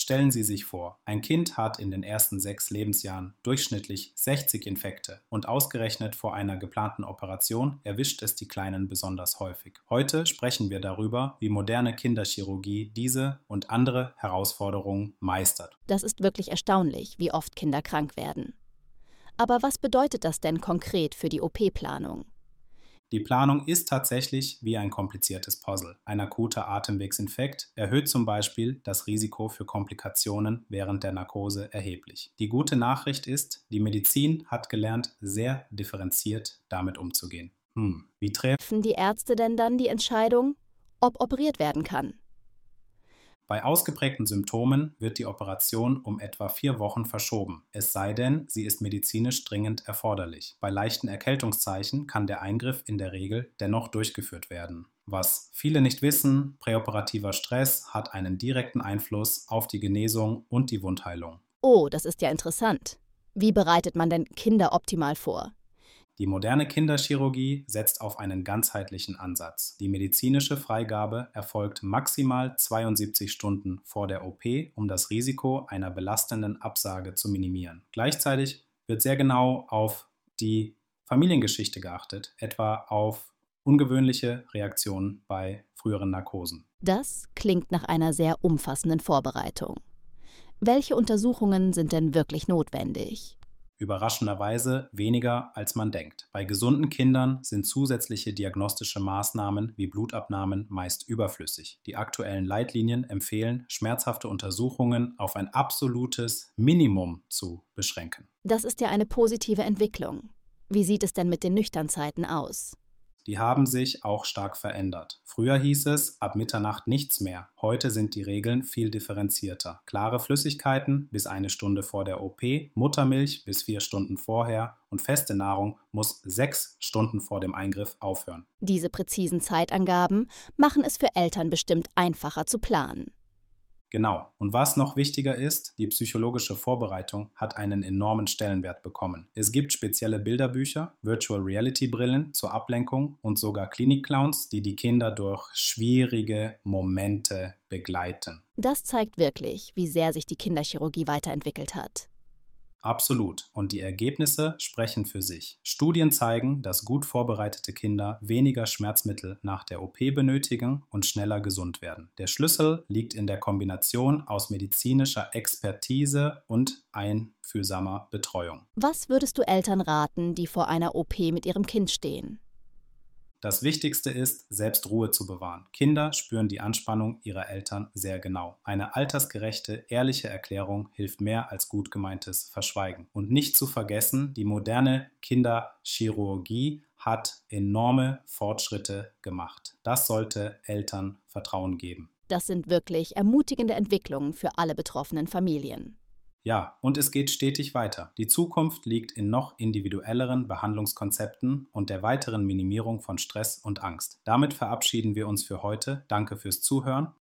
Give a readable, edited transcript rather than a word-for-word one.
Stellen Sie sich vor, ein Kind hat in den ersten 6 Lebensjahren durchschnittlich 60 Infekte und ausgerechnet vor einer geplanten Operation erwischt es die Kleinen besonders häufig. Heute sprechen wir darüber, wie moderne Kinderchirurgie diese und andere Herausforderungen meistert. Das ist wirklich erstaunlich, wie oft Kinder krank werden. Aber was bedeutet das denn konkret für die OP-Planung? Die Planung ist tatsächlich wie ein kompliziertes Puzzle. Ein akuter Atemwegsinfekt erhöht zum Beispiel das Risiko für Komplikationen während der Narkose erheblich. Die gute Nachricht ist, die Medizin hat gelernt, sehr differenziert damit umzugehen. Wie Treffen die Ärzte denn dann die Entscheidung, ob operiert werden kann? Bei ausgeprägten Symptomen wird die Operation um etwa 4 Wochen verschoben, es sei denn, sie ist medizinisch dringend erforderlich. Bei leichten Erkältungszeichen kann der Eingriff in der Regel dennoch durchgeführt werden. Was viele nicht wissen, präoperativer Stress hat einen direkten Einfluss auf die Genesung und die Wundheilung. Oh, das ist ja interessant. Wie bereitet man denn Kinder optimal vor? Die moderne Kinderchirurgie setzt auf einen ganzheitlichen Ansatz. Die medizinische Freigabe erfolgt maximal 72 Stunden vor der OP, um das Risiko einer belastenden Absage zu minimieren. Gleichzeitig wird sehr genau auf die Familiengeschichte geachtet, etwa auf ungewöhnliche Reaktionen bei früheren Narkosen. Das klingt nach einer sehr umfassenden Vorbereitung. Welche Untersuchungen sind denn wirklich notwendig? Überraschenderweise weniger, als man denkt. Bei gesunden Kindern sind zusätzliche diagnostische Maßnahmen wie Blutabnahmen meist überflüssig. Die aktuellen Leitlinien empfehlen, schmerzhafte Untersuchungen auf ein absolutes Minimum zu beschränken. Das ist ja eine positive Entwicklung. Wie sieht es denn mit den Nüchternzeiten aus? Die haben sich auch stark verändert. Früher hieß es, ab Mitternacht nichts mehr. Heute sind die Regeln viel differenzierter. Klare Flüssigkeiten bis 1 Stunde vor der OP, Muttermilch bis 4 Stunden vorher und feste Nahrung muss 6 Stunden vor dem Eingriff aufhören. Diese präzisen Zeitangaben machen es für Eltern bestimmt einfacher zu planen. Genau. Und was noch wichtiger ist, die psychologische Vorbereitung hat einen enormen Stellenwert bekommen. Es gibt spezielle Bilderbücher, Virtual Reality Brillen zur Ablenkung und sogar Klinik-Clowns, die die Kinder durch schwierige Momente begleiten. Das zeigt wirklich, wie sehr sich die Kinderchirurgie weiterentwickelt hat. Absolut. Und die Ergebnisse sprechen für sich. Studien zeigen, dass gut vorbereitete Kinder weniger Schmerzmittel nach der OP benötigen und schneller gesund werden. Der Schlüssel liegt in der Kombination aus medizinischer Expertise und einfühlsamer Betreuung. Was würdest du Eltern raten, die vor einer OP mit ihrem Kind stehen? Das Wichtigste ist, selbst Ruhe zu bewahren. Kinder spüren die Anspannung ihrer Eltern sehr genau. Eine altersgerechte, ehrliche Erklärung hilft mehr als gut gemeintes Verschweigen. Und nicht zu vergessen, die moderne Kinderchirurgie hat enorme Fortschritte gemacht. Das sollte Eltern Vertrauen geben. Das sind wirklich ermutigende Entwicklungen für alle betroffenen Familien. Ja, und es geht stetig weiter. Die Zukunft liegt in noch individuelleren Behandlungskonzepten und der weiteren Minimierung von Stress und Angst. Damit verabschieden wir uns für heute. Danke fürs Zuhören